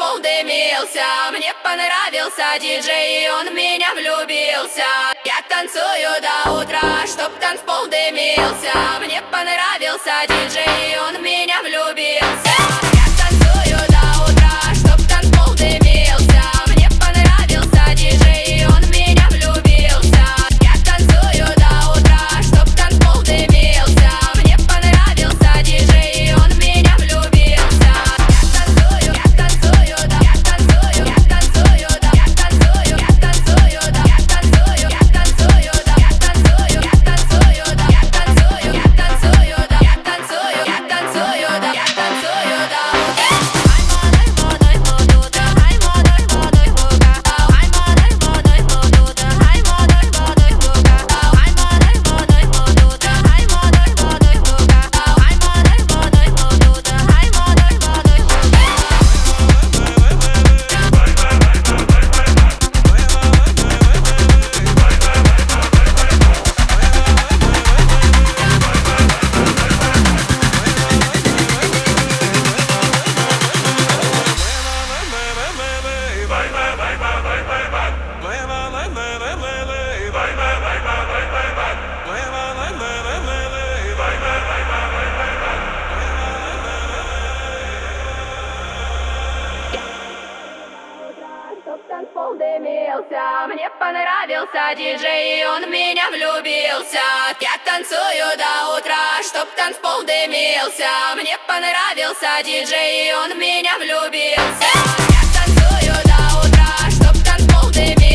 танцпол дымился. Мне понравился диджей, и он в меня влюбился. Я танцую до утра, чтоб танцпол дымился. Мне понравился диджей, и он в меня влюбился. Я танцую до утра, чтоб танцпол дымился. Мне понравился диджей, и он в меня влюбился. Я танцую до утра, чтоб танцпол дымился. Мне понравился диджей, и он в меня влюбился. Я танцую, я танцую, да, я танцую, я танцую, да, я танцую, я танцую, да, я танцую, я танцую, да, я танцую, я танцую, да, я танцую, я танцую, да, я танцую, я танцую, да, я танцую, да. Чтоб танцпол дымился. Мне понравился диджей, и он в меня влюбился. Я танцую до утра, чтоб танцпол дымился. Мне понравился диджей, и он в меня влюбился. Я танцую до утра, чтоб танцпол дымился.